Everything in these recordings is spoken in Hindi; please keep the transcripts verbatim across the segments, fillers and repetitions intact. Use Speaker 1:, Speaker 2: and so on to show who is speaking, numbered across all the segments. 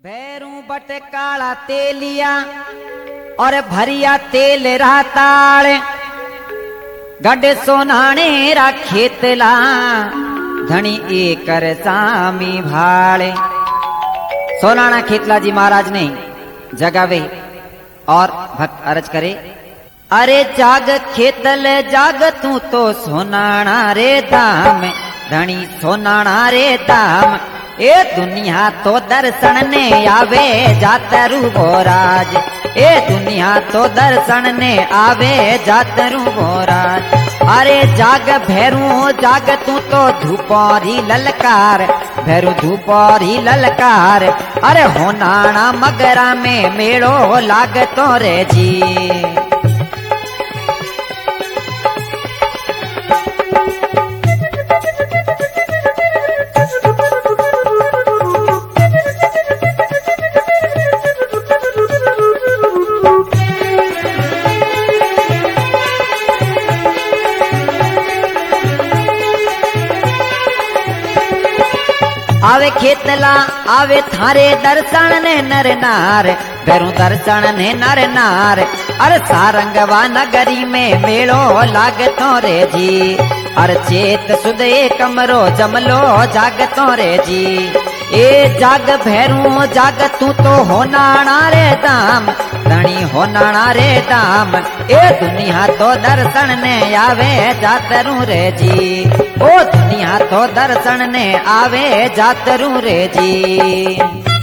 Speaker 1: भैरू बट काला तेलिया और भरिया तेल राताल गड सोनाने रा खेतला धनी एकर सामी भाले। सोनाना खेतला जी महाराज ने जगावे और भक्त अर्ज करे, अरे जाग खेतल जाग तू तो सोनाना रे दाम, धनी सोनाना रे दाम। ए दुनिया तो दर्शन ने आवे जातरू गोराज, ए दुनिया तो दर्शन ने आवे जातरू गोराज। अरे जाग भैरू जाग तू तो धूपौरी ललकार, भैरू धूपौरी ललकार। अरे होनाना मगरा में मेड़ो लागतो रे जी। आवे खेतला आवे थारे दर्शन ने नर नार, भैरू दर्शन ने नर नार। अरे सारंगवा नगरी में मेड़ो लागतो रे जी। अरे चेत सुदे कमरो जमलो जागतो रे जी। ए जाग भैरू जाग तू तो होनाना रे दाम, धनी होनाना रे दाम। ए दुनिया तो दर्शन ने आवे जातरू रे जी, ओ दुनिया तो दर्शन ने आवे जातरू रे जी।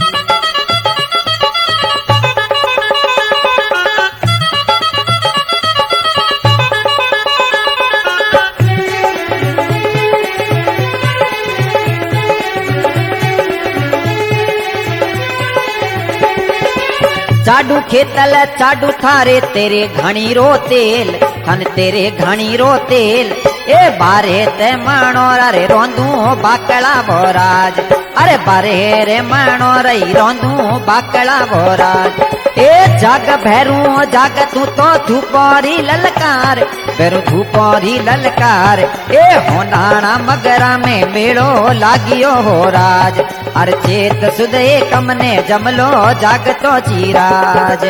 Speaker 1: चाडू खेतल चाडू थारे तेरे घणी रो तेल, थन तेरे घणी रो तेल। ए बारे ते मानो रे रोंदू बाकला भोराज, अरे बारे रे मानो रही रोंदू बाकला भोराज। ए जाग भैरू जाग तू तो धूपौरी ललकार, भैरू धूपौरी ललकार। ए होनाना मगरा में मेड़ो लागियो हो राज। अरे चेत सुदे कमने जमलो जागतो चीराज।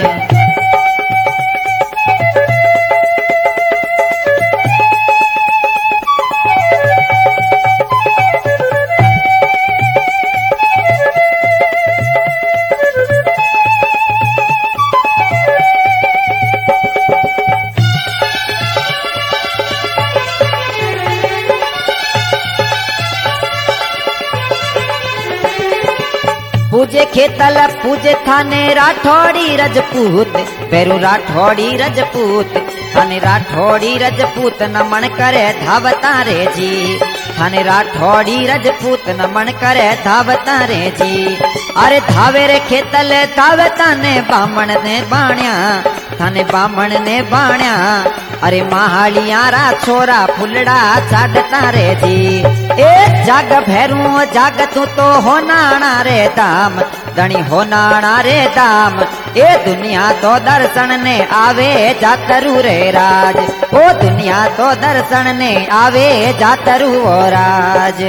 Speaker 1: पूजे खेतल पूजे थाने राठौड़ी रजपूत, भैरू राठौड़ी रजपूत। थाने राठौड़ी रजपूत नमन करे धावता रे जी, थाने राठौड़ी रजपूत नमन करे धावता रे जी। अरे धावे रे खेतल धावता ने बामण ने बाण्या, थाने बामण ने बाण्या। अरे महालिया रा छोरा फुलड़ा चाडता रे जी। ए जाग भैरू जाग तू तो होनाना रे दाम, धनी होनाना रे दाम। ए दुनिया तो दर्शन ने आवे जातरू रे राज, ओ दुनिया तो दर्शन ने आवे जातरू ओ राज।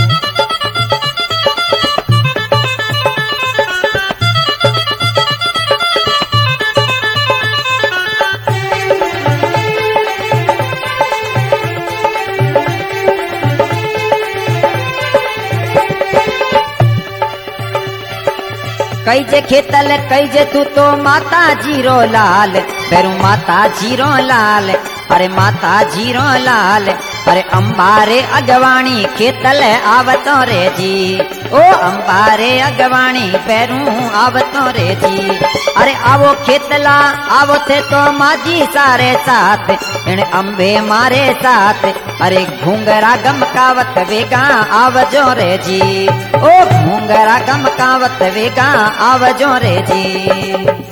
Speaker 1: कई जे खेतल कई जे तू तो माता जीरो लाल, भैरू माता जीरो लाल। अरे माता जीरो लाल। अरे अंबारे अगवाणी खेतल आवतो रे जी, ओ अंबारे अगवाणी भैरू आवतो रे जी। अरे आवो खेतला आवो थे तो माजी सारे साथ, इन अंबे मारे साथ। अरे घूंगरा गमकावत वेगा आवजो रे जी, ओ घूंगरा गमकावत वेगा आवजो रे जी।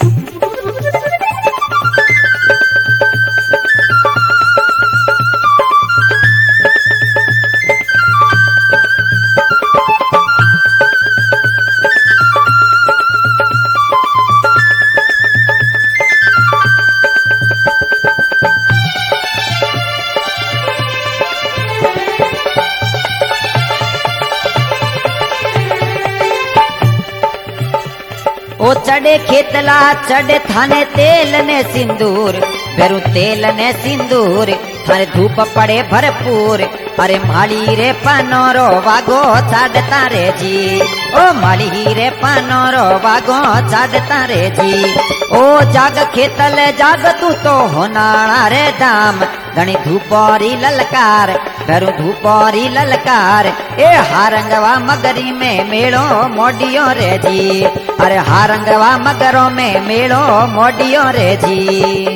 Speaker 1: ओ चढ़े खेतला चढ़े थाने तेल ने सिंदूर बेरू तेल ने सिंदूर थाने धूप पड़े भरपूर अरे माली रे पानोरो वागो चाडता रे जी ओ माली रे पानोरो वागो चाडता रे जी ओ जाग खेतल जाग तू तो होनाणा रे दाम घणी धूपोरी ललकार घरू धूपोरी ललकार ए हारंगवा मगरी में मेड़ो मोडियो रे जी अरे हारंगवा मगरों में मेड़ो मोडियो रे जी।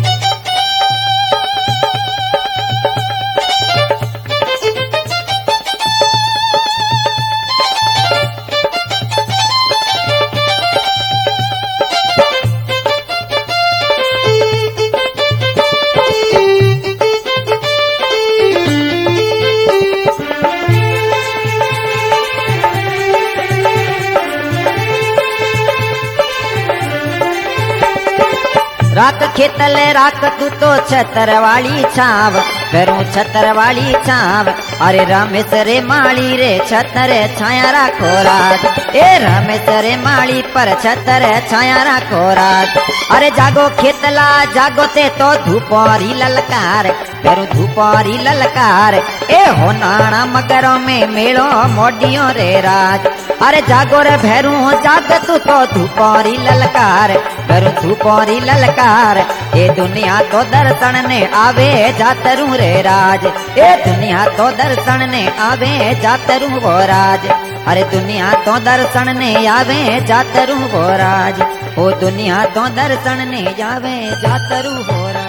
Speaker 1: रात खेतल रात तू तो छतर वाली छाव घरों छतर वाली छाव अरे रमेश रे माली रे छतर छाया राखो रात ए रमेश रे माली पर छतर छाया राखो रात अरे जागो खेतला जागो ते तो धूपोरी ललकार घरों धूपोरी ललकार ए हो नाना मगरों में मेड़ो मोडियो रे राज अरे जागो रे भैरू जाग तू तो धूपोरी ललकार घरों धूपोरी ललकार ए दुनिया तो दर्शन ने आवे जातरू रे राज ए दुनिया तो दर्शन ने आवे जातरू वो राज अरे दुनिया तो दर्शन ने आवे जातरू वो राज ओ दुनिया तो दर्शन ने आवे जातरू वो राज।